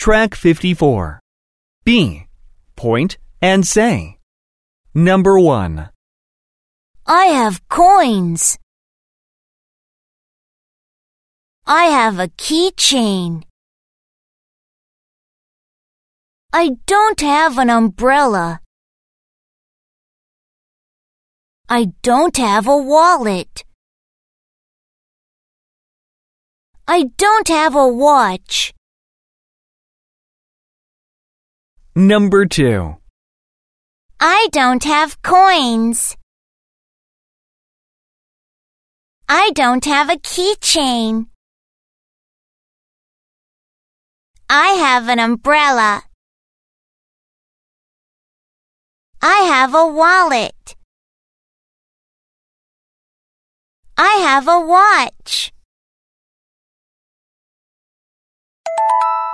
Track 54. B. Point and say. Number 1. I have coins. I have a keychain. I don't have an umbrella. I don't have a wallet. I don't have a watch. Number 2. I don't have coins. I don't have a keychain. I have an umbrella. I have a wallet. I have a watch.